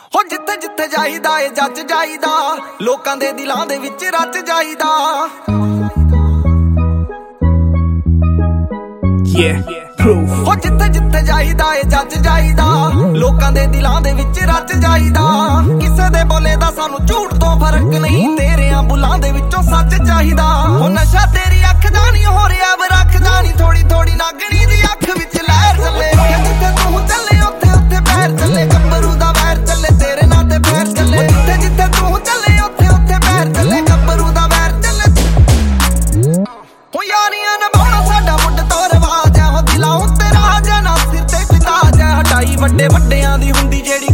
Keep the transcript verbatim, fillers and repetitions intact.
ਹੋ ਜਿੱਥੇ ਜਿੱਥੇ ਜਾਈਦਾ ਏ ਜੱਜ ਜਾਈਦਾ, ਲੋਕਾਂ ਦੇ ਦਿਲਾਂ ਦੇ ਵਿੱਚ ਰਚ ਜਾਈਦਾ। Yeah, proof। ਹੋ ਜਿੱਥੇ ਜਿੱਥੇ ਜਾਈਦਾ ਏ ਜੱਜ ਜਾਈਦਾ, ਲੋਕਾਂ ਦੇ ਦਿਲਾਂ ਦੇ ਵਿੱਚ ਰਚ ਜਾਈਦਾ। ਕਿਸੇ ਦੇ ਬੋਲੇ ਦਾ ਸਾਨੂੰ ਝੂਠ ਤੋਂ ਫਰਕ ਨਹੀਂ, ਤੇਰਿਆਂ ਬੁੱਲਾਂ ਦੇ ਵਿੱਚੋਂ ਸੱਚ ਚਾਹੀਦਾ। ਹੋ ਨਸ਼ਾ ਤੇਰੀ ਅੱਖ ਦਾ ਨਹੀਂ ਹੋ ਰਿਹਾ ਬਰਖਦਾ ਨਹੀਂ, ਥੋੜੀ ਥੋੜੀ ਨਾਗਣੀ ਦੀ ਅੱਖ ਵਿੱਚ ਲਹਿਰ ਚੱਲੇ। ਜਿੱਥੇ ਤੂੰ ਚੱਲੇ ਉੱਥੇ ਉੱਥੇ ਪੈਰ ਚੱਲੇ, ਗੱਭਰੂ ਦਾ ਵੈਰ ਚੱਲੇ ਤੇਰੇ ਨਾਲ ਤੇ ਫੇਰ ਚੱਲੇ। ਜਿੱਥੇ ਜਿੱਥੇ ਤੂੰ ਚੱਲੇ ਉੱਥੇ ਉੱਥੇ ਪੈਰ ਚੱਲੇ, ਗੱਭਰੂ ਦਾ ਵੈਰ ਚੱਲੇ। ਹੋ ਯਾਰੀਆਂ ਨਿਭਾਉਣਾ ਸਾਡਾ ਮੁੱਢ ਤੋਂ ਰਿਵਾਜ ਹੈ, ਹੋ ਦਿਲਾਂ ਉੱਤੇ ਰਾਜ ਹੈ ਨਾ ਸਿਰ ਤੇ ਕੋਈ ਤਾਜ ਹੈ। ਹਟਾਈ ਵੱਡੇ ਵੱਡਿਆਂ ਦੀ ਹੁੰਦੀ ਜਿਹੜੀ